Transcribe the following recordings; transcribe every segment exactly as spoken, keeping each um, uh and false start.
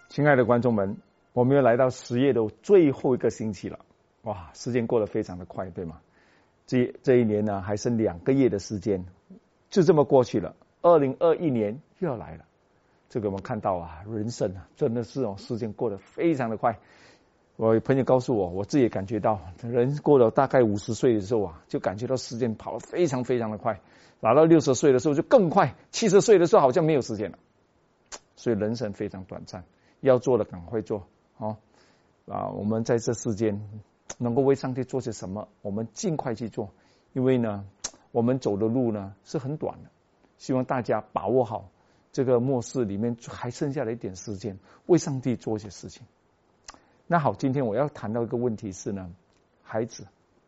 亲爱的观众们，我们又来到十月的最后一个星期了。哇，时间过得非常的快，对吗？这这一年呢，还剩两个月的时间，就这么过去了。二零二一年又要来了。这个我们看到啊，人生啊，真的是哦，时间过得非常的快。我有朋友告诉我，我自己也感觉到，人过了大概五十岁的时候啊，就感觉到时间跑得非常非常的快。拿到六十岁的时候就更快，七十岁的时候好像没有时间了。所以人生非常短暂。要做的赶快做，哦啊！我们在这世间能够为上帝做些什么，我们尽快去做，因为呢，我们走的路呢是很短的。希望大家把握好这个末世里面还剩下的一点时间，为上帝做一些事情。那好，今天我要谈到一个问题是呢，孩子，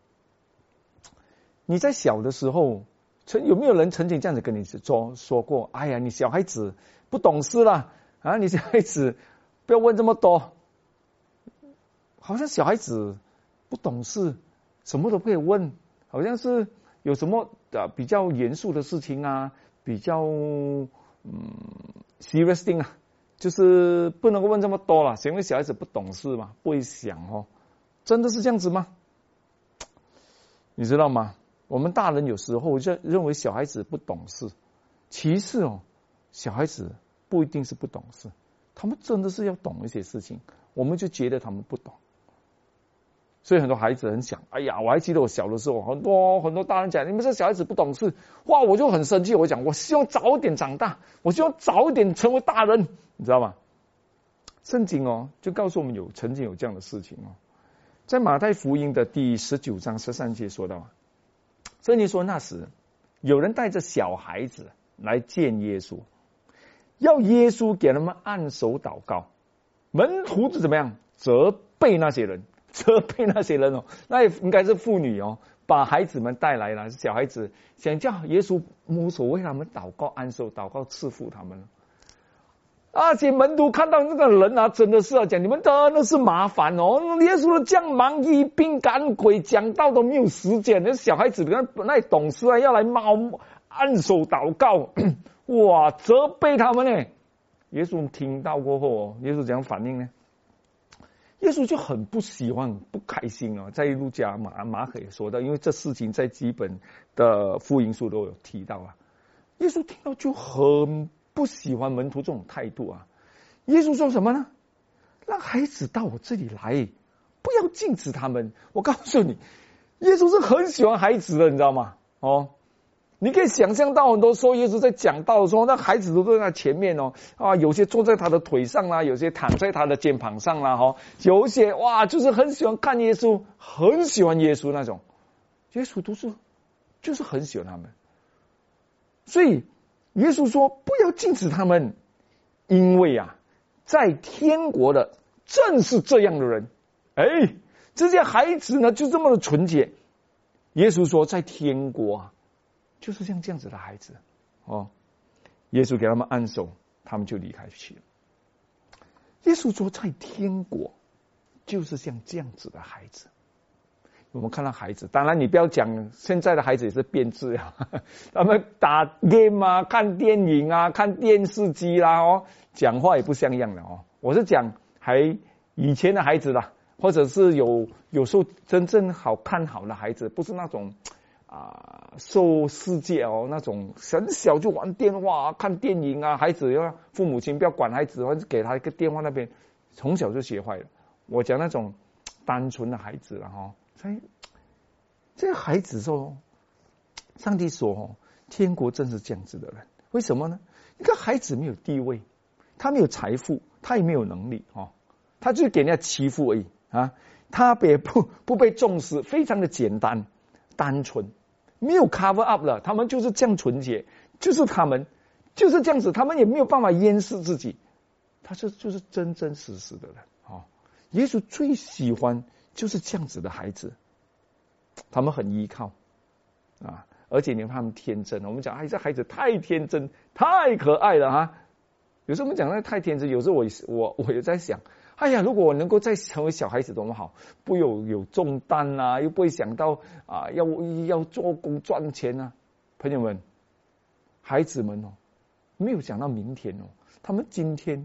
你在小的时候，曾有没有人曾经这样子跟你说说过？哎呀，你小孩子不懂事啦，啊，你小孩子。不要问这么多，好像小孩子不懂事，什么都可以问，好像是有什么啊比较严肃的事情啊，比较嗯 serious thing 啊，就是不能够问这么多了，因为小孩子不懂事嘛，不会想哦，真的是这样子吗？你知道吗？我们大人有时候认认为小孩子不懂事，其实哦，小孩子不一定是不懂事。他们真的是要懂一些事情，我们就觉得他们不懂。所以很多孩子很想，哎呀，我还记得我小的时候，很多很多大人讲，你们这小孩子不懂事，哇，我就很生气。我讲，我希望早一点长大，我希望早一点成为大人，你知道吗？圣经哦，就告诉我们有曾经有这样的事情哦，在马太福音的第十九章十三节说到啊，圣经说那时有人带着小孩子来见耶稣。要耶稣给他们按手祷告，门徒是怎么样责备那些人？责备那些人哦，那也应该是妇女哦，把孩子们带来了，小孩子想叫耶稣无所谓他们祷告按手祷告赐福他们。而且门徒看到那个人啊，真的是啊，讲你们真的是麻烦哦，耶稣的这样忙医病赶鬼，讲道都没有时间，那小孩子本来懂事啊，要来冒按手祷告。哇，责备他们呢！耶稣听到过后哦，耶稣怎样反应呢？耶稣就很不喜欢、不开心哦。在路加、马马可也说到，因为这事情在基本的福音书都有提到啊。耶稣听到就很不喜欢门徒这种态度啊。耶稣说什么呢？让孩子到我这里来，不要禁止他们。我告诉你，耶稣是很喜欢孩子的，你知道吗？哦。你可以想象到很多时候耶稣在讲道的时候，那孩子都在他前面哦，啊，有些坐在他的腿上啦，有些躺在他的肩膀上啦，哈，有一些哇，就是很喜欢看耶稣，很喜欢耶稣那种，耶稣都是就是很喜欢他们，所以耶稣说不要禁止他们，因为啊，在天国的正是这样的人，哎，这些孩子呢就这么的纯洁，耶稣说在天国啊。就是像这样子的孩子，哦，耶稣给他们按手，他们就离开去了。耶稣说，在天国就是像这样子的孩子。我们看到孩子，当然你不要讲现在的孩子也是变质啊，他们打 game 啊，看电影啊，看电视机啦，哦，讲话也不像样的哦。我是讲还以前的孩子啦，或者是有有时候真正好看好的孩子，不是那种。啊，受世界哦那种很小就玩电话、看电影啊，孩子要父母亲不要管孩子，或者给他一个电话那边，从小就学坏了。我讲那种单纯的孩子了哈，所以这个孩子说，上帝说哦，天国正是这样子的人，为什么呢？一个孩子没有地位，他没有财富，他也没有能力哦，他就是给人家欺负而已啊，他也不不被重视，非常的简单单纯。没有 cover up 了，他们就是这样纯洁，就是他们就是这样子，他们也没有办法掩饰自己，他是就是真真实实的人哦。耶稣最喜欢就是这样子的孩子，他们很依靠啊，而且你看他们天真，我们讲哎，这孩子太天真，太可爱了哈。有时候我们讲那太天真，有时候我我我也在想。哎呀，如果我能够再成为小孩子多么好，不有有重担啊，又不会想到啊要要做工赚钱啊。朋友们，孩子们哦，没有想到明天哦，他们今天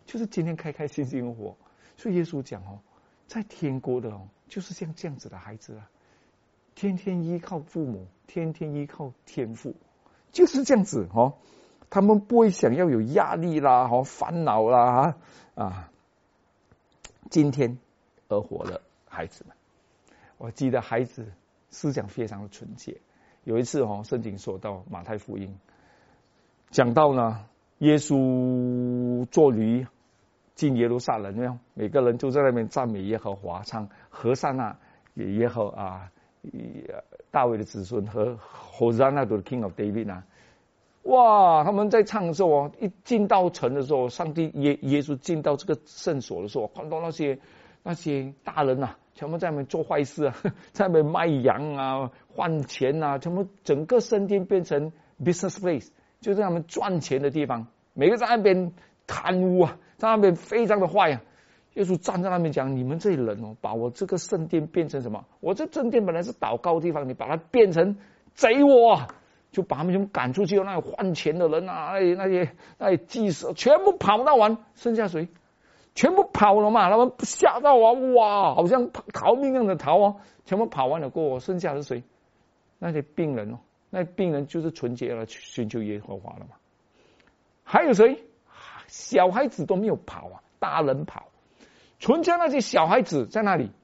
就是今天开开心心的活。所以耶稣讲哦，在天国的哦，就是像这样子的孩子啊，天天依靠父母，天天依靠天父，就是这样子哦。他们不会想要有压力啦，哦，烦恼啦啊。今天而活的孩子们，我记得孩子思想非常的纯洁。有一次哦，圣经说到马太福音，讲到呢，耶稣坐驴进耶路撒冷，没有？每个人就在那边赞美耶和华，唱和散那也耶和啊，大卫的子孙和和散那的 King of David 啊。哇！他们在唱的时候，一进到城的时候，上帝耶耶稣进到这个圣所的时候，看到那些那些大人啊，全部在那边做坏事啊，在那边卖羊啊、换钱啊，全部整个圣殿变成 business place， 就是他们赚钱的地方。每个在那边贪污啊，在那边非常的坏啊。耶稣站在那边讲：“你们这些人哦，把我这个圣殿变成什么？我这圣殿本来是祷告的地方，你把它变成贼窝啊！”就把他们全部赶出去，那些换钱的人啊，那些那些那些祭司全部跑到完，剩下谁？全部跑了嘛，他们吓到啊，哇，好像逃命一样的逃啊，全部跑完了过后，剩下是谁？那些病人哦，那些病人就是纯洁了去寻求耶和华了嘛。还有谁？小孩子都没有跑啊，大人跑，纯洁那些小孩子在那里。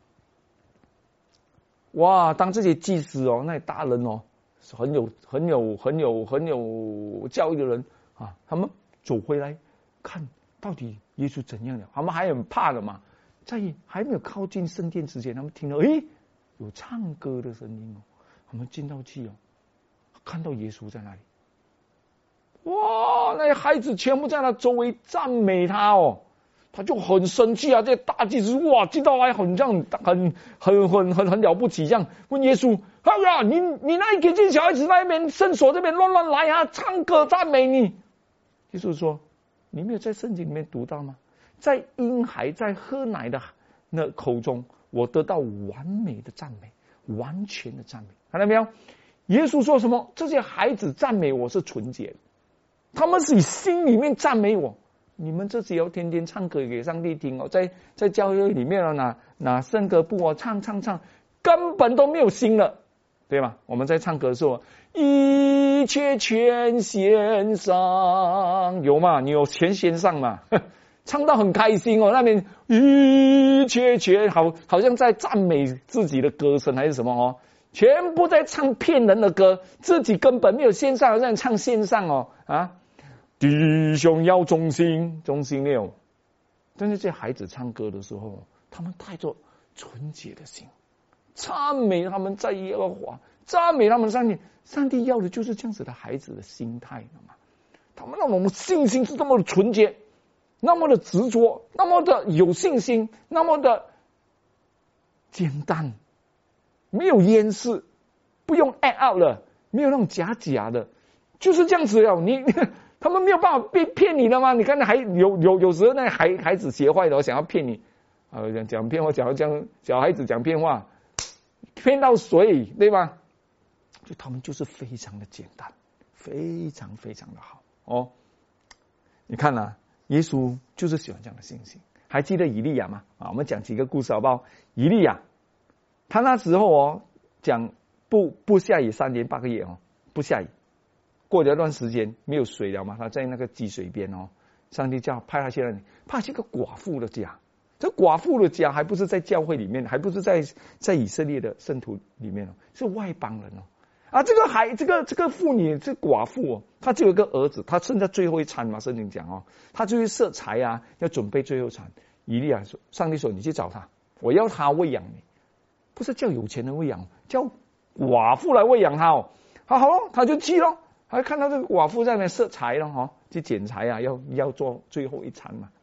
哇，当这些祭司哦，那些大人哦。很有很有很有很有教育的人啊，他们走回来看到底耶稣怎样了，他们还很怕的嘛，在还没有靠近圣殿之前，他们听到诶有唱歌的声音哦，他们进到去哦，看到耶稣在那里，哇，那些孩子全部在那周围赞美他哦，他就很生气啊，这大祭司哇进到来很这样很很很很很了不起，这样问耶稣。哎呀，你你那一个这小孩子在那边圣所这边乱乱来啊，唱歌赞美你。耶稣说：“你没有在圣经里面读到吗？在婴孩在喝奶的那口中，我得到完美的赞美，完全的赞美。看到没有？耶稣说什么？这些孩子赞美我是纯洁的，他们是以心里面赞美我。你们这些要天天唱歌给上帝听哦，在在教会里面哦，拿拿圣歌簿哦，唱唱唱，根本都没有心了。”对吧？我们在唱歌的时候，一切全献上，有嘛？你有全献上嘛？唱到很开心哦，那边一切全好，好像在赞美自己的歌声还是什么哦？全部在唱骗人的歌，自己根本没有献上，让人唱献上哦啊！弟兄要忠心，忠心没有？但是这孩子唱歌的时候，他们带着纯洁的心。赞美他们在耶和华，赞美他们上帝，上帝要的就是这样子的孩子的心态嘛。他们让我们信心是那么的纯洁，那么的执着，那么的有信心，那么的简单，没有掩饰，不用 act out 了，没有那种假假的，就是这样子了。你他们没有办法被骗你的吗？你看还有有有时候那孩孩子学坏的想要骗你啊，讲讲骗话，讲讲小孩子讲骗话。骗到水，对吧？就他们就是非常的简单，非常非常的好哦。你看啊，耶稣就是喜欢这样的信心。还记得以利亚吗？啊，我们讲几个故事好不好？以利亚，他那时候哦，讲不不下雨三年八个月哦，不下雨。过了一段时间没有水了嘛，他在那个积水边哦，上帝叫派他去那里，派去个寡妇的家。这寡妇的家还不是在教会里面，还不是在在以色列的圣徒里面哦，是外邦人哦。啊，这个还这个这个妇女，这寡妇哦，她只有一个儿子，她剩下最后一餐嘛，圣经讲哦，她就去设柴啊，要准备最后一餐。以利亚说：“上帝说，你去找他，我要他喂养你，不是叫有钱人喂养，叫寡妇来喂养他哦。”好好咯，他就去咯，还看到这个寡妇在那边设柴了哈，去捡柴啊，要要做最后一餐嘛。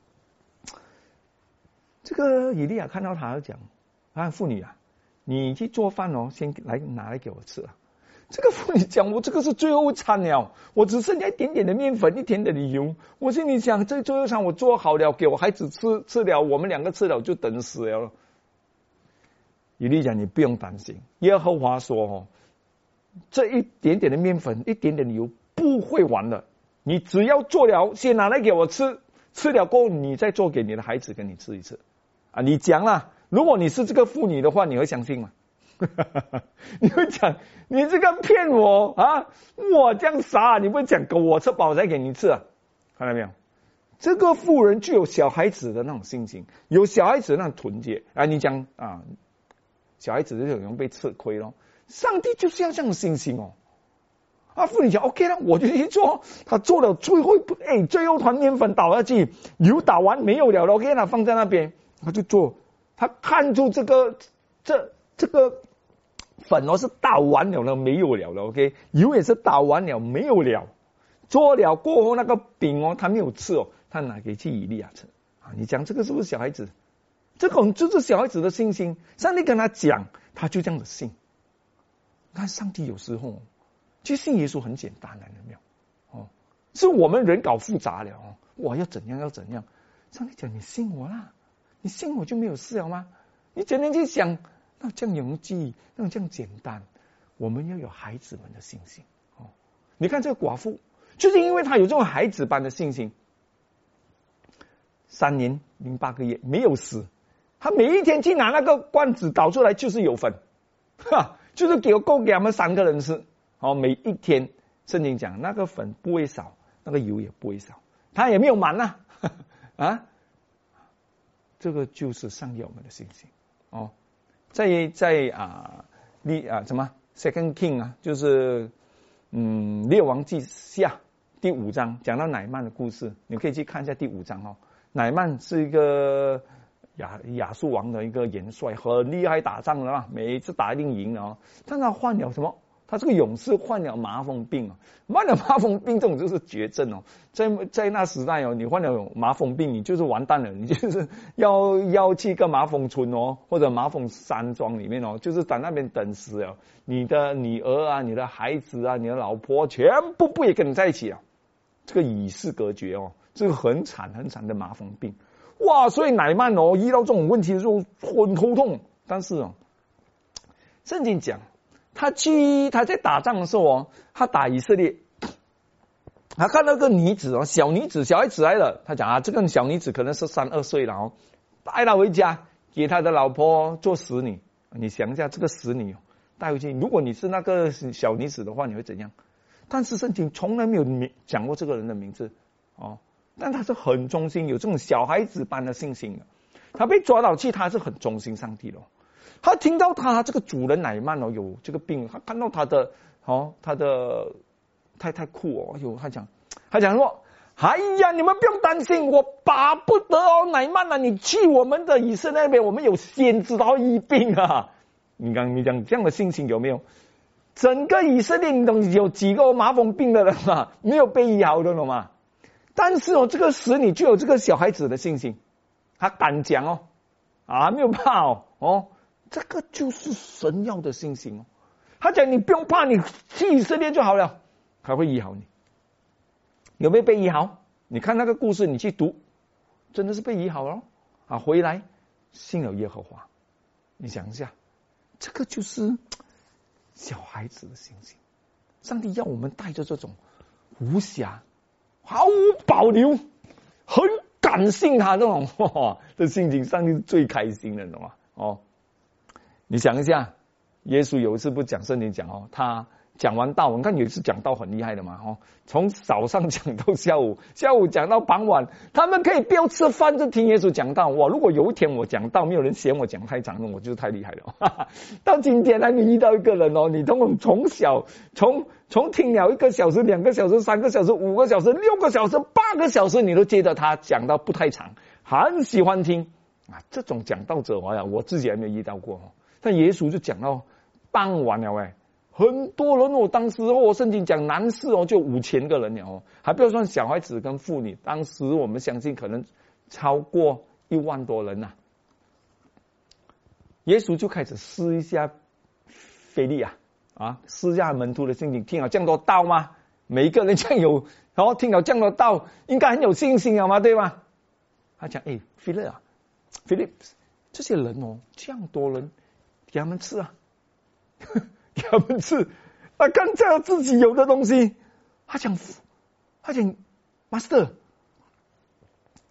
这个以利亚看到他就讲：“啊，妇女啊，你去做饭哦，先来拿来给我吃啊。”这个妇女讲：“我这个是最后一餐了，我只剩下一点点的面粉，一点点的油。我心里想，这最后一餐我做好了，给我孩子吃，吃了我们两个吃了就等死了。”以利亚讲：“你不用担心，耶和华说哦，这一点点的面粉，一点点的油不会完的。你只要做了，先拿来给我吃。” 吃了过后你再做给你的孩子跟你吃一次啊！你讲啦，如果你是这个妇女的话，你会相信吗？你会讲你这个骗我啊！我这样傻，你不会讲给我吃饱再给你吃啊？看到没有？这个妇人具有小孩子的那种心情，有小孩子的那种纯洁啊！你讲啊，小孩子就有人被吃亏咯。上帝就是要这样的心情哦。啊，妇女讲 OK 了，我就去做。他做了最后一步，哎，最后团面粉倒下去，油打完没有了 ，OK 了，放在那边，他就做。他看出这个这这个粉哦是打完了了，没有了了 ，OK， 油也是打完了，没有了。做了过后那个饼哦，他没有吃哦，他拿给去以利亚吃。啊，你讲这个是不是小孩子？这种就是小孩子的信心。上帝跟他讲，他就这样的信。看上帝有时候。其实信耶稣很简单的，有没有？哦，是我们人搞复杂了哦。我要怎样要怎样？上帝讲你信我啦，你信我就没有事了吗？你整天去想，那这样容易，那这样简单。我们要有孩子们的信心哦。你看这个寡妇，就是因为她有这种孩子般的信心，三年零八个月没有死，她每一天去拿那个罐子倒出来就是有粉，哈，就是给够给他们三个人吃。哦，每一天，圣经讲那个粉不会少，那个油也不会少，它也没有满呐、啊，啊，这个就是上帝我们的信心哦。在在啊，列啊什么 Second King 啊，就是嗯列王记下第五章讲到乃曼的故事，你可以去看一下第五章哦。乃曼是一个亚亚述王的一个元帅，很厉害打仗的嘛，每一次打一定赢的哦，但他患了什么？他这个勇士患了麻风病哦，患了麻风病这种就是绝症哦，在在那时代哦，你患了麻风病，你就是完蛋了，你就是要要去一个麻风村哦，或者麻风山庄里面哦，就是在那边等死了，你的女儿啊、你的孩子啊、你的老婆全部不也跟你在一起啊，这个与世隔绝哦，这个很惨很惨的麻风病，哇！所以乃曼哦遇到这种问题的时候很头痛，但是哦，圣经讲。他去他在打仗的时候哦，他打以色列，他看到个女子哦，小女子小孩子来了，他讲啊，这个小女子可能是三二岁了哦，带她回家给他的老婆做使女。你想一下，这个使女带回去，如果你是那个小女子的话，你会怎样？但是圣经从来没有讲过这个人的名字哦，但他是很忠心，有这种小孩子般的信心的。他被抓到去，他是很忠心上帝的。他听到他这个主人乃曼哦有这个病，他看到他的哦他的太太酷哦，有他讲他讲说，哎呀你们不用担心，我巴不得哦乃曼啊，你去我们的以色列那边，我们有先知道医病啊。你刚你讲这样的心情有没有？整个以色列你懂有几个麻风病的人嘛，没有被医好的了嘛？但是哦这个使女就有这个小孩子的信心，他敢讲哦啊没有怕哦哦。这个就是神要的信心哦。他讲你不用怕，你去以色列就好了，他会医好你。有没有被医好？你看那个故事，你去读，真的是被医好了啊！回来信了耶和华，你想一下，这个就是小孩子的信心。上帝要我们带着这种无瑕、毫无保留、很感性他这种哇的心情，上帝是最开心的，懂吗？哦。你想一下，耶稣有一次不讲圣经讲哦，他讲完道，你看有一次讲道很厉害的嘛哦，从早上讲到下午，下午讲到傍晚，他们可以不要吃饭就听耶稣讲道。哇！如果有一天我讲道，没有人嫌我讲太长了，我就是太厉害了。哈哈，到今天还没遇到一个人哦，你从从小从从听了一个小时、两个小时、三个小时、五个小时、六个小时、八个小时，你都觉得他讲到不太长，很喜欢听啊。这种讲道者我呀，我自己还没有遇到过哦。但耶稣就讲到傍晚了哎，很多人哦，当时哦，圣经讲男士哦就五千个人了哦，还不要算小孩子跟妇女，当时我们相信可能超过一万多人呐、啊。耶稣就开始试一下腓利啊啊，试一下门徒的信心，听了这样多道吗？每一个人这样有，然后听了这样多道，应该很有信心了嘛，对吧？他讲哎，腓利啊，腓利这些人哦，这样多人。给他们吃啊，给他们吃。他刚才自己有的东西，他讲，他讲 ，Master，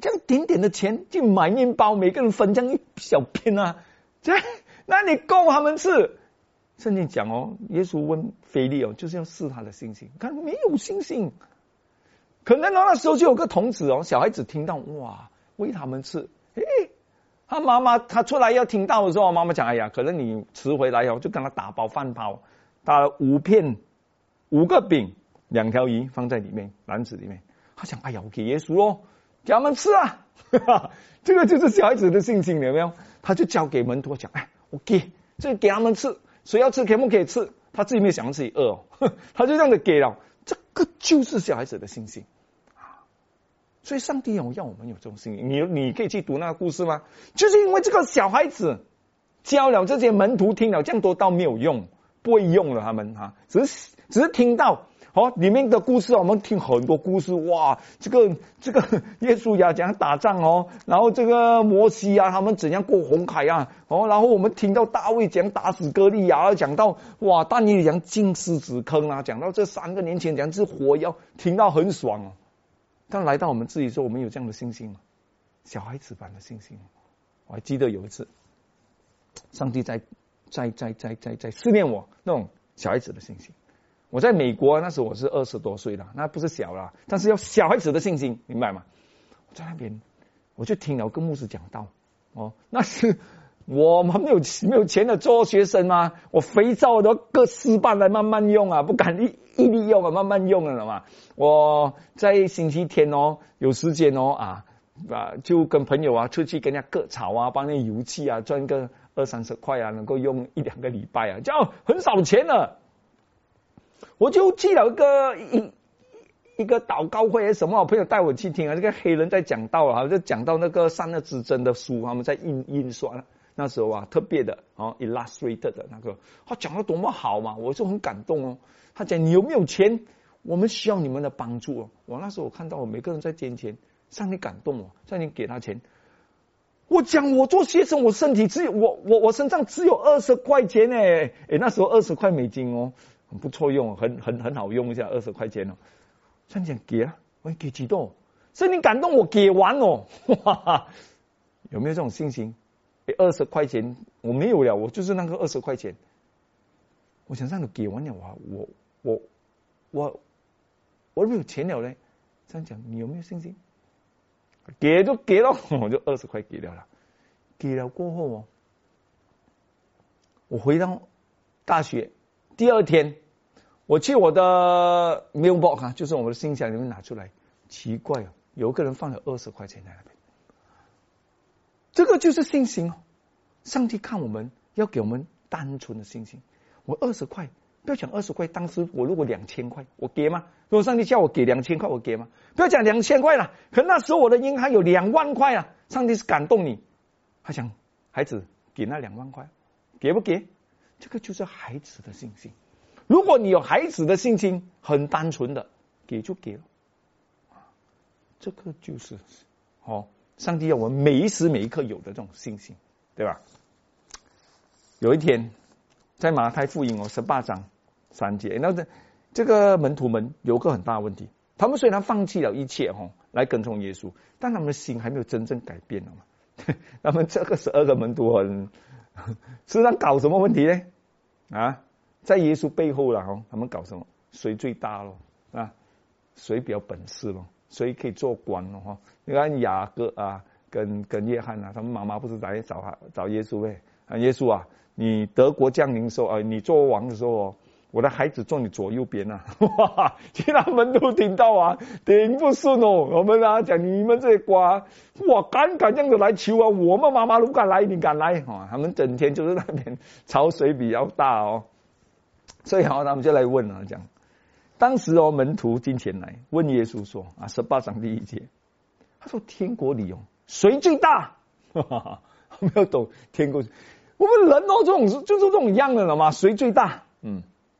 这样点点的钱去买面包，每个人分这样一小片啊，这那你够他们吃？圣经讲哦，耶稣问腓力哦，就是要试他的信心，看没有信心。可能那时候就有个童子哦，小孩子听到哇，喂他们吃，诶，他妈妈他出来要听到的时候，妈妈讲，哎呀，可能你迟回来哦，就跟他打包饭包，打了五片五个饼，两条鱼放在里面篮子里面。他想，哎呀，我给耶稣咯，给他们吃啊，这个就是小孩子的信心，有没有？他就交给门徒讲，哎，我给，这给他们吃，谁要吃可不可以吃？他自己没有想到自己饿哦，他就这样子给了，这个就是小孩子的信心。所以上帝要我们有这种信心，你你可以去读那个故事吗？就是因为这个小孩子教了这些门徒，听了这样多道没有用，不会用了他们哈，只是只是听到哦里面的故事，我们听很多故事，哇，这个这个耶稣呀怎样打仗哦，然后这个摩西啊他们怎样过红海啊，哦，然后我们听到大卫怎样打死歌利亚，讲到哇但以理怎样进狮子坑啊，讲到这三个年前怎样是火药，听到很爽哦。但来到我们自己说，我们有这样的信心吗？小孩子般的信心。我还记得有一次，上帝在在在在在在试炼我那种小孩子的信心。我在美国那时候我是二十多岁了，那不是小了，但是要小孩子的信心，明白吗？我在那边，我就听了跟牧师讲道，哦，那是我们没有没有钱的做学生嘛，我肥皂都各四瓣来慢慢用啊，不敢一一粒用啊，慢慢用了嘛。我在星期天哦，有时间哦啊啊，就跟朋友啊出去跟人家割草啊，帮那油漆啊，赚个二三十块啊，能够用一两个礼拜啊，这样很少钱了。我就去了一个一一个祷告会还是什么，我朋友带我去听啊，这个黑人在讲道啊，就讲到那个善恶之争的书，他们在印印刷那时候啊，特别的哦 ，illustrated 的那个，他讲的多么好嘛，我就很感动哦。他讲你有没有钱？我们需要你们的帮助哦。我那时候我看到我每个人在捐钱，上帝感动我，上帝给他钱。我讲我做学生，我身体只有我我我身上只有二十块钱诶，诶那时候二十块美金哦，很不错用，很很很好用一下二十块钱哦。上帝讲给啊，我给几多？上帝感动我给完哦，哇，有没有这种信心？二十块钱我没有了，我就是那个二十块钱。我想上帝给完了，我我我我我没有钱了嘞。这样讲，你有没有信心？给就给了，我就二十块给了了。给了过后哦，我回到大学第二天，我去我的 mailbox 啊，就是我们的信箱里面拿出来，奇怪哦，有个人放了二十块钱在那边。这个就是信心哦。上帝看我们要给我们单纯的信心。我二十块，不要讲二十块，当时我如果两千块，我给吗？如果上帝叫我给两千块，我给吗？不要讲两千块了，可那时候我的银行有两万块啊。上帝是感动你，他想孩子给那两万块，给不给？这个就是孩子的信心。如果你有孩子的信心，很单纯的给就给了，这个就是哦，上帝要我们每一时每一刻有的这种信心，对吧？有一天在马太福音哦十八章三节，那这这个门徒们有个很大的问题，他们虽然放弃了一切哦来跟从耶稣，但他们的心还没有真正改变了嘛。他们这个十二个门徒很实际上搞什么问题呢？啊，在耶稣背后了哦，他们搞什么？谁最大咯？啊，谁比较本事咯？谁可以做官咯？哈，你看雅各啊，跟跟约翰啊，他们妈妈不是来找他找耶稣呗？啊，耶稣啊，你得国降临的时候啊，你做王的时候哦，我的孩子坐你左右边啊！哇，其他门徒听到啊，顶不顺哦。我们啊讲你们这些瓜，哇，敢敢这样子来求啊，我们妈妈都不敢来，你敢来？哦，他们整天就是那边吵谁比较大哦。所以好，他们就来问啊，讲当时哦，门徒进前来问耶稣说啊，十八章第一节，他说天国里哦，谁最大？哈哈，没有懂天国，我们人哦，这种就是这种样的了嘛，谁最大？嗯，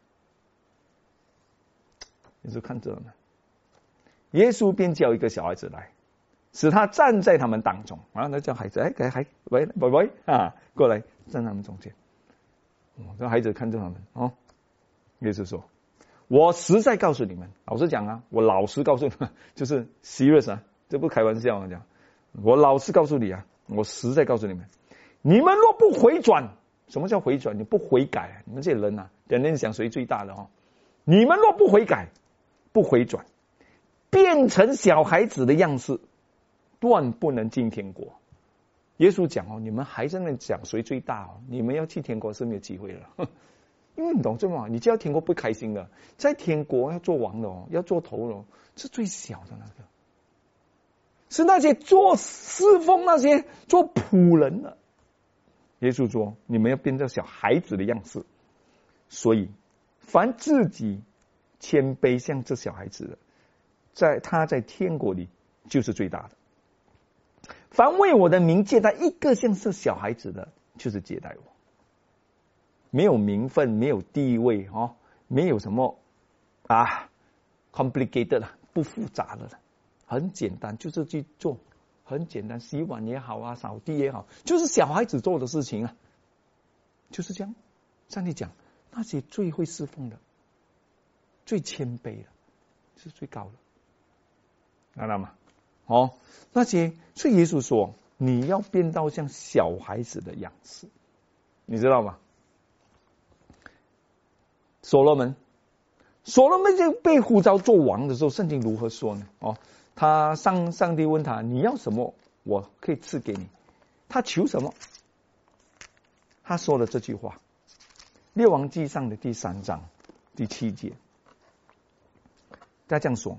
耶稣看着呢，耶稣便叫一个小孩子来，使他站在他们当中啊，那叫孩子，哎，给孩喂喂喂啊，过来站在他们中间。哦，这孩子看着他们哦。耶稣说：“我实在告诉你们，老实讲啊，我老实告诉你们，就是 serious 啊，这不开玩笑啊，讲我老实告诉你啊，我实在告诉你们，你们若不回转，什么叫回转？你不悔改，你们这些人啊，人人想谁最大的哦？你们若不悔改，不回转，变成小孩子的样式，断不能进天国。耶稣讲哦，你们还在那讲谁最大哦？你们要去天国是没有机会了，因为你懂这吗？你进到天国不开心的，在天国要做王的哦，要做头的哦，是最小的那个。是那些做侍奉、那些做仆人的。耶稣说：“你们要变成小孩子的样式。所以，凡自己谦卑像这小孩子的，在他在天国里就是最大的。凡为我的名接待一个像是小孩子的，就是接待我。没有名分，没有地位哦，没有什么啊 complicated 了，不复杂的了。”很简单，就是去做，很简单，洗碗也好啊，扫地也好，就是小孩子做的事情啊，就是这样。上帝讲，那些最会侍奉的、最谦卑的，是最高的，看到吗？哦，那些，所以耶稣说，你要变到像小孩子的样式，你知道吗？所罗门，所罗门就被呼召做王的时候，圣经如何说呢？哦。他上上帝问他，你要什么，我可以赐给你。他求什么？他说了这句话，列王纪上的第三章第七节，他这样说：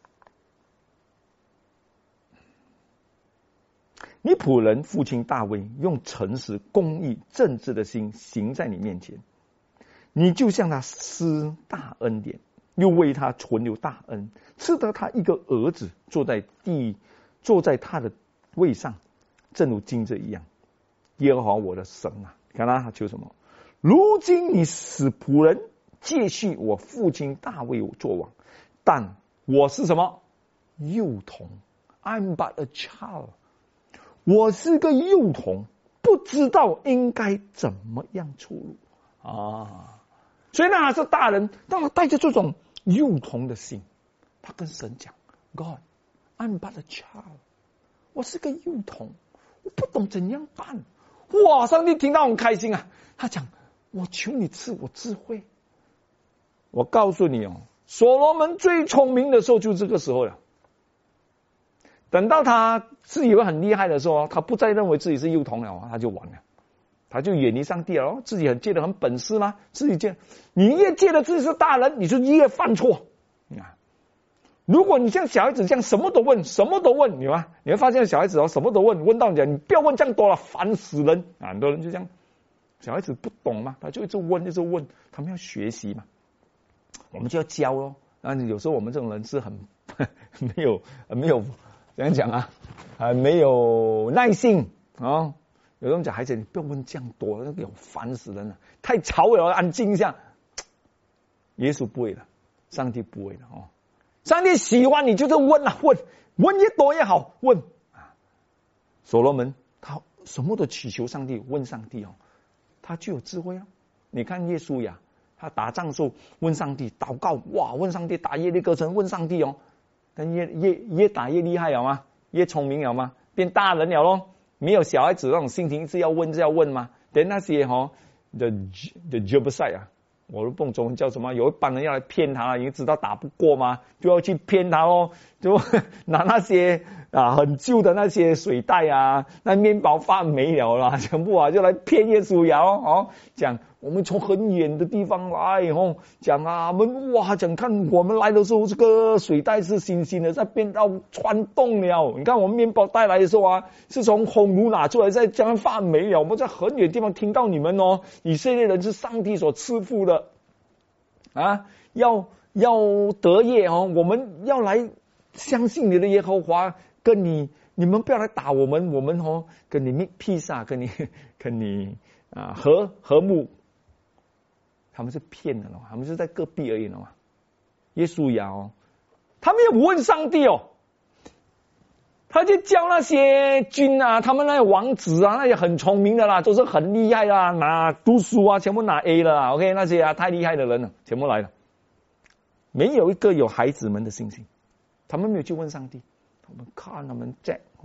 你仆人父亲大卫用诚实、公义、正直的心行在你面前，你就向他施大恩典，又为他存留大恩，赐得他一个儿子坐在地，坐在他的位上，正如今这一样。耶和华我的神啊，看他他求什么？如今你使仆人接续我父亲大卫做王，但我是什么？幼童 ，I'm but a child， 我是个幼童，不知道应该怎么样出路啊。所以呢，他是大人，但他带着这种幼童的心，他跟神讲 ：“God, I'm but a child， 我是个幼童，我不懂怎样办。”哇！上帝听到很开心啊，他讲：“我求你赐我智慧。”我告诉你哦，所罗门最聪明的时候就这个时候了。等到他自以为很厉害的时候，他不再认为自己是幼童了，他就完了。他就远离上帝了，自己很借得很本事吗？自己借，你越借得自己是大人，你就越犯错啊！如果你像小孩子这样什么都问，什么都问，你吗？你会发现小孩子哦，什么都问，问到你讲，你不要问这样多了，烦死人啊！很多人就这样，小孩子不懂嘛，他就一直问，一直问，他们要学习嘛，我们就要教咯。啊，有时候我们这种人是很没有没有怎样讲啊，啊没有耐性啊。有人讲孩子，你不要问这样多，那个烦死人了，太吵了，安静一下。耶稣不会的，上帝不会的哦。上帝喜欢你就是问啊，问问越多越好，问啊。所罗门他什么都祈求上帝，问上帝哦，他就有智慧啊。你看耶稣呀，他打仗的时候问上帝，祷告哇，问上帝打耶利哥城，问上帝哦，但越越越打越厉害了吗？越聪明了吗？变大人了咯。没有小孩子那种心情是要问是要问吗？等那些哈、哦、的的 Jebusite 啊，我都不懂中文叫什么，有一帮人要来骗他，因为知道打不过嘛，就要去骗他哦，就拿那些啊很旧的那些水袋啊，那面包饭没了啦，全部啊就来骗耶稣呀哦，讲我们从很远的地方来哦，讲啊我们哇讲看我们来的时候这个水袋是新鲜的，在变到穿洞了，你看我们面包带来的时候啊是从烘炉拿出来，再将饭没了，我们在很远的地方听到你们哦，以色列人是上帝所赐福的啊，要要得业哦，我们要来相信你的耶和华，跟你你们不要来打我们，我们哦跟你 make peace 啊，跟你跟你啊和和睦。他们是骗的了，他们是在隔壁而已了嘛。耶稣呀哦，他没有问上帝哦，他就叫那些君啊，他们那些王子啊，那些很聪明的啦，都是很厉害啦，拿读书啊，全部拿 A 了啦 ，OK， 那些啊太厉害的人了，全部来了，没有一个有孩子们的信心，他们没有去问上帝，他们看他们在哇，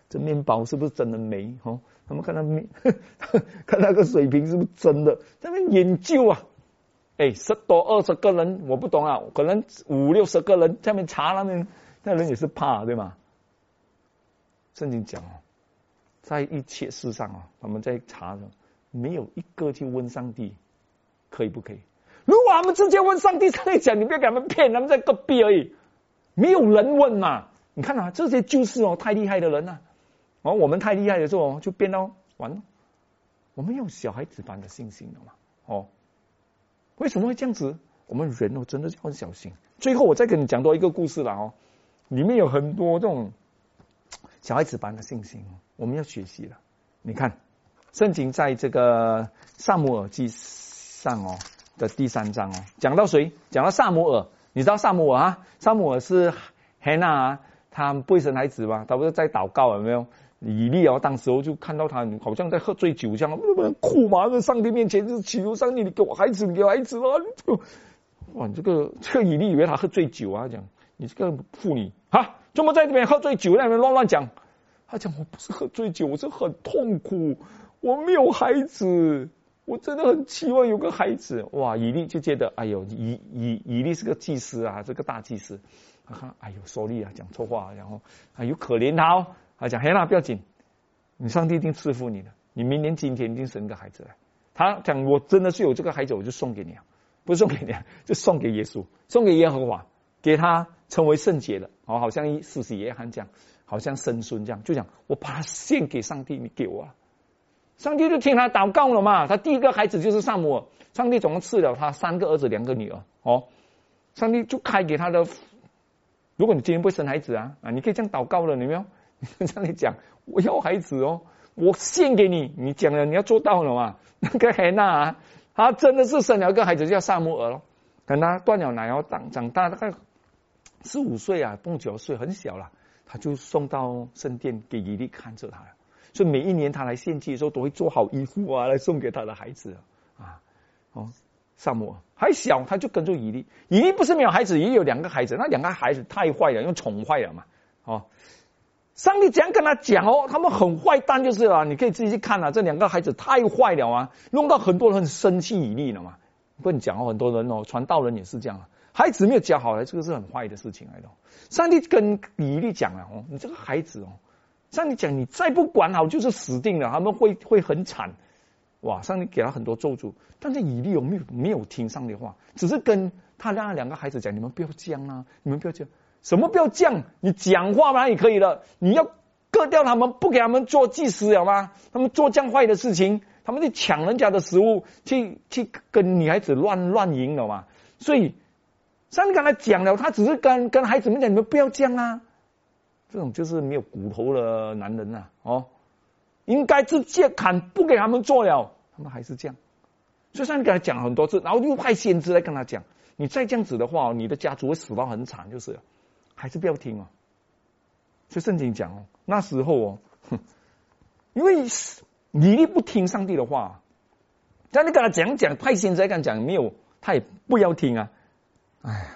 这面包是不是真的美？哦，他们看到面，看那个水瓶是不是真的？在那边研究啊，哎，十多二十个人，我不懂啊，可能五六十个人在那边查那边，那人也是怕，对吗？圣经讲哦，在一切事上啊，他们在查的，没有一个去问上帝，可以不可以？如果他们直接问上帝，上帝讲，你不要给他们骗，他们在隔壁而已，没有人问嘛。你看啊，这些就是哦，太厉害的人啊。哦，我们太厉害的时候就变到完了。我们有小孩子般的信心了嘛？哦，为什么会这样子？我们人哦，真的要很小心。最后我再跟你讲多一个故事了哦，里面有很多这种小孩子般的信心，我们要学习了。你看，圣经在这个撒母耳记上哦的第三章哦，讲到谁？讲到撒母耳。你知道撒母耳啊？撒母耳是汉娜啊，他不会生孩子吧？他不是在祷告有没有？以利哦，当时候就看到他好像在喝醉酒这样，哭嘛，在上帝面前就祈求上帝，你给我孩子，你给我孩子啊！哇，这个这个以利以为他喝醉酒啊，讲你这个妇女啊，怎么在这边喝醉酒，在那边乱乱讲？他讲我不是喝醉酒，我是很痛苦，我没有孩子，我真的很期望有个孩子。哇，以利就觉得，哎呦，以以以利是个祭司啊，这个大祭司，他看，哎呦，说利啊，讲错话，然后哎呦可怜他哦。他讲：“嘿啦，不要紧，你上帝一定赐福你的，你明年今天一定生个孩子来。”他讲：“我真的是有这个孩子，我就送给你啊，不是送给你啊，就送给耶稣，送给耶和华，给他成为圣洁的。哦，好像施洗约翰这样，好像生孙这样，就讲我把他献给上帝，你给我啊。”上帝就听他祷告了嘛。他第一个孩子就是撒母耳，上帝总共赐了他三个儿子，两个女儿。哦，上帝就开给他的。如果你今天不会生孩子啊，啊，你可以这样祷告了，你没有？跟上帝讲，我要孩子哦，我献给你，你讲了，你要做到了嘛。那个海娜啊，他真的是生了一个孩子叫撒母耳了。等他断了奶，然后长长大，大概十五岁啊，不九岁，很小了，他就送到圣殿给以利看着他了。所以每一年他来献祭的时候，都会做好衣服啊，来送给他的孩子啊。哦，撒母耳还小，他就跟着以利。以利不是没有孩子，也有两个孩子，那两个孩子太坏了，因为宠坏了嘛。哦。上帝这样跟他讲哦，他们很坏蛋就是了，你可以自己去看啊，这两个孩子太坏了啊，弄到很多人很生气以利了嘛。跟你讲哦，很多人哦，传道人也是这样，孩子没有教好来，这个是很坏的事情来的。上帝跟以利讲了哦，你这个孩子哦，上帝讲你再不管好就是死定了，他们会会很惨。哇，上帝给他很多咒诅，但是以利有没有没有听上帝的话，只是跟他那两个孩子讲，你们不要这样啊，你们不要这样。什么不要犟？你讲话嘛也可以了。你要割掉他们，不给他们做祭司了吗？他们做这样坏的事情，他们去抢人家的食物，去去跟女孩子乱乱赢了嘛。所以上帝跟他讲了，他只是跟跟孩子们讲，你们不要犟啊。这种就是没有骨头的男人啊，哦，应该直接砍，不给他们做了，他们还是这样。所以上帝跟他讲很多次，然后又派先知来跟他讲，你再这样子的话，你的家族会死到很惨，就是了。还是不要听哦。所以圣经讲哦，那时候哦，哼，因为以利不听上帝的话，但你跟他讲讲，派先知跟他讲没有，他也不要听啊。哎呀，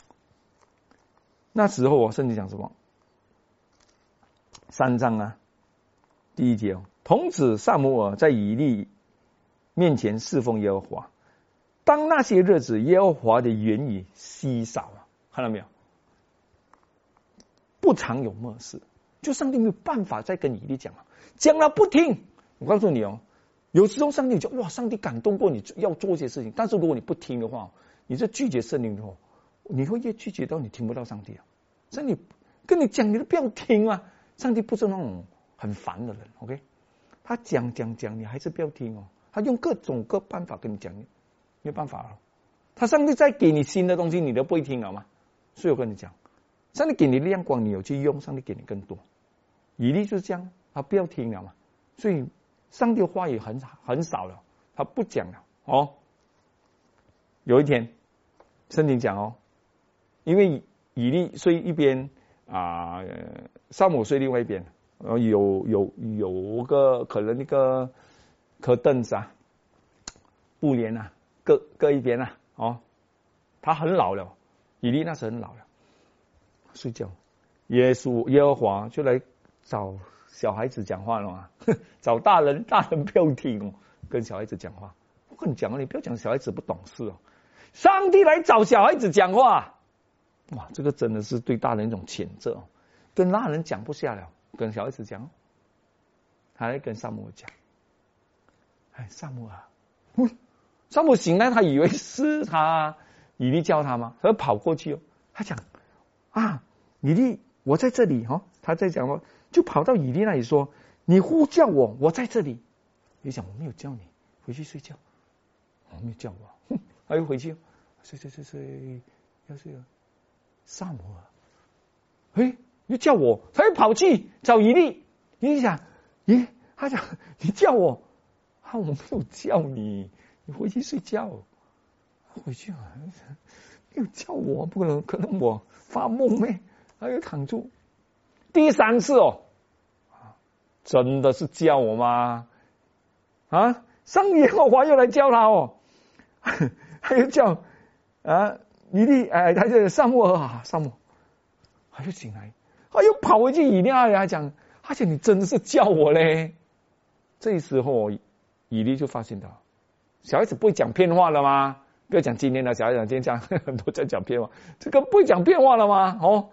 那时候哦，圣经讲什么？三章啊，第一节哦，童子撒母耳在以利面前侍奉耶和华。当那些日子，耶和华的言语稀少啊，看到没有？不常有默示，就上帝没有办法再跟以利讲了，讲了不听。我告诉你哦，有时候上帝就哇，上帝感动过你要做一些事情，但是如果你不听的话，你这拒绝圣灵的话，你会越拒绝到你听不到上帝啊。上帝跟你讲，你都不要听啊。上帝不是那种很烦的人 ，OK？ 他讲讲讲，你还是不要听哦。他用各种各办法跟你讲，没有办法了。他上帝再给你新的东西，你都不会听了吗？所以我跟你讲。上帝给你亮光，你有去用，上帝给你更多。以利就是这样，他不要听了嘛，所以上帝的话也很很少了，他不讲了哦。有一天，圣经讲哦，因为以利睡一边啊，撒母睡另外一边，然后有有有个可能那个颗凳子啊，布帘啊，各各一边啊，哦，他很老了，以利那时很老了。睡觉，耶稣耶和华就来找小孩子讲话了嘛，找大人，大人不要听哦，跟小孩子讲话。我跟你讲啊，你不要讲小孩子不懂事哦。上帝来找小孩子讲话，哇，这个真的是对大人一种谴责哦。跟大人讲不下了，跟小孩子讲，还来跟撒母耳讲。哎，撒母耳，嗯，撒母耳醒来，他以为是他以利叫他吗？他跑过去哦，他讲啊，以利，我在这里哦。他在讲说，就跑到以利那里说：“你呼叫我，我在这里。”你想我没有叫你回去睡觉，我没有叫我，哼，他又回去睡睡睡睡，要睡了。撒母耳，哎，你叫我，他又跑去找以利。以利想，咦，他讲你叫我，啊，我没有叫你，你回去睡觉。回去啊，没有叫我，不可能，可能我发梦咩？他又躺住。第三次哦，真的是叫我吗？啊，上耶和华又来叫他哦，他又叫啊，以利，哎，他就撒母耳啊，撒母耳，他又醒来，他又跑回去以利那里，他讲，而且你真的是叫我嘞。这时候以利就发现到，小孩子不会讲骗话了吗？不要讲今天的小孩子，今天讲很多在讲骗话，这个不会讲骗话了吗？哦。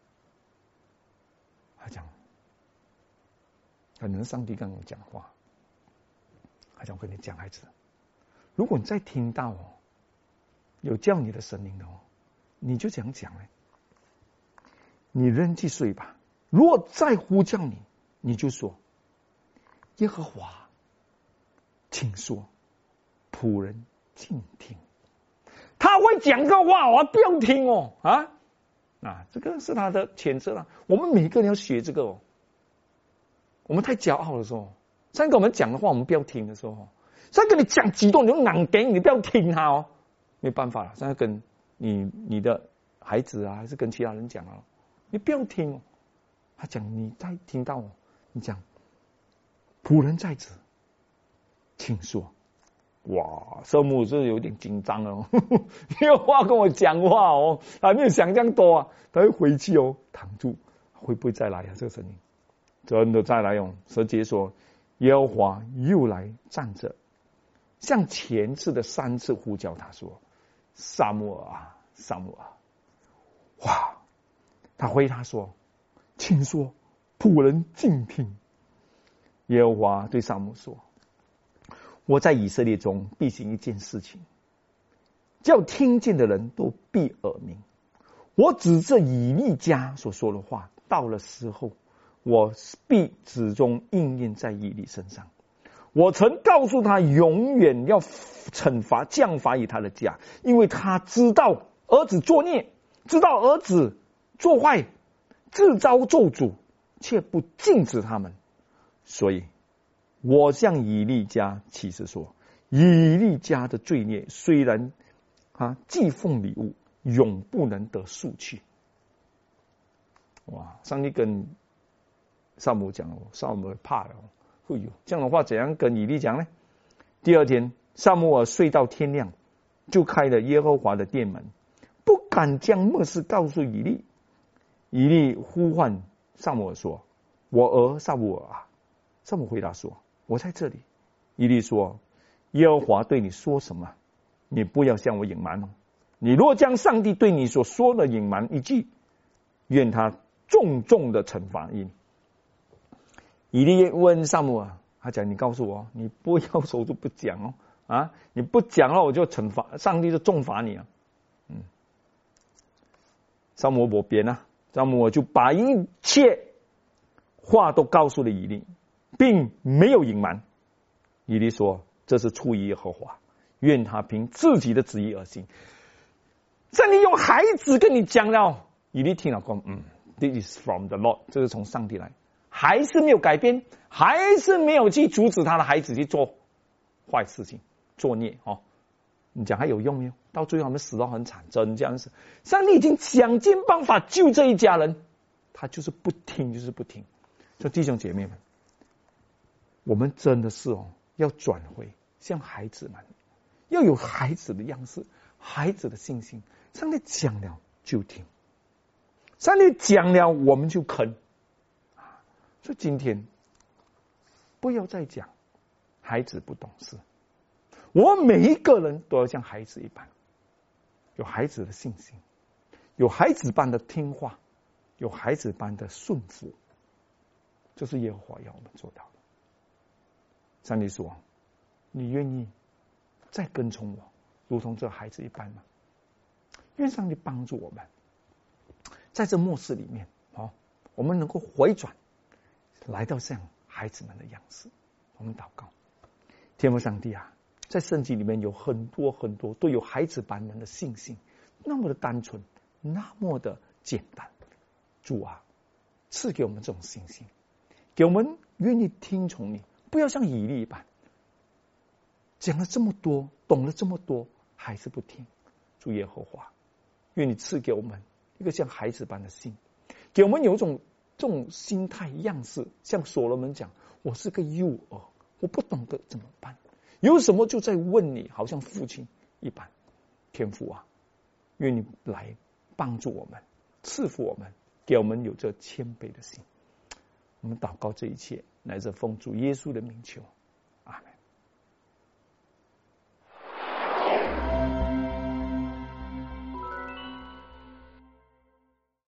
他讲，可能上帝跟我讲话，他讲我跟你讲，孩子，如果你再听到哦，有叫你的声音哦，你就这样讲嘞，你仍去睡吧。如果再呼叫你，你就说，耶和华，请说，仆人静听。他会讲个话，我不要听哦啊。啊，这个是他的谴责了。我们每个人要学这个哦。我们太骄傲的时候，上跟我们讲的话，我们不要听的时候，上跟你讲几多，你就难听，你不要听他哦。没办法了，上跟你你的孩子啊，还是跟其他人讲啊，你不要听哦。他讲你再听到哦，你讲仆人在此，请说。哇，圣母是有点紧张哦，没有话跟我讲话哦，还没有想这样多啊，他会回去哦，躺住，会不会再来啊？这个声音真的再来哦。十节说，耶和华又来站着，像前次的三次呼叫他说：“撒母耳啊，撒母耳！”哇，他回答说：“请说，仆人静听。”耶和华对撒母耳说：“我在以色列中必行一件事情，叫听见的人都必耳鸣。我指着以利家所说的话，到了时候，我必始终应验在以利身上。我曾告诉他，永远要惩罚降罚于他的家，因为他知道儿子作孽，知道儿子做坏，自招咒诅，却不禁止他们。所以我向以利家启示说，以利家的罪孽虽然啊祭奉礼物，永不能得赎去。”哇！上帝跟撒母耳讲哦，撒母耳怕了哦，会有这样的话，怎样跟以利讲呢？第二天，撒母耳睡到天亮，就开了耶和华的殿门，不敢将默示告诉以利。以利呼唤撒母耳说：“我儿撒母耳啊！”撒母耳回答说：“我在这里。”以利说：“耶和华对你说什么？你不要向我隐瞒哦。你若将上帝对你所说的隐瞒一句，愿他重重的惩罚你。”以利问撒母耳，他讲：“你告诉我，你不要守住不讲哦，啊，你不讲了，我就惩罚，上帝就重罚你啊。”嗯，撒母耳不编啊，撒母耳就把一切话都告诉了以利，并没有隐瞒。以利说：“这是出于耶和华，愿他凭自己的旨意而行。”上帝用孩子跟你讲了，以利听了说：“嗯 ，This is from the Lord， 这是从上帝来。”还是没有改变，还是没有去阻止他的孩子去做坏事情、作孽哦。你讲还有用没有？到最后他们死到很惨，真这样子。上帝已经想尽办法救这一家人，他就是不听，就是不听。所以弟兄姐妹们，我们真的是哦，要转回像孩子们，要有孩子的样式，孩子的信心。上帝讲了就听，上帝讲了我们就肯。 所以今天不要再讲孩子不懂事，我们每一个人都要像孩子一般，有孩子的信心，有孩子般的听话，有孩子般的顺服，这是耶和华要我们做到的。上帝说，你愿意再跟从我，如同这孩子一般吗？愿上帝帮助我们，在这末世里面，哦，我们能够回转，来到像孩子们的样式。我们祷告，天父上帝啊，在圣经里面有很多很多都有孩子般人的信心，那么的单纯，那么的简单。主啊，赐给我们这种信心，给我们愿意听从你，不要像以利一般，讲了这么多，懂了这么多，还是不听。主耶和华，愿你赐给我们一个像孩子般的心，给我们有一种这种心态样式，像所罗门讲，我是个幼儿，我不懂得怎么办，有什么就在问你，好像父亲一般。天父啊，愿你来帮助我们，赐福我们，给我们有这谦卑的心。我们祷告这一切，乃至奉主耶稣的名求。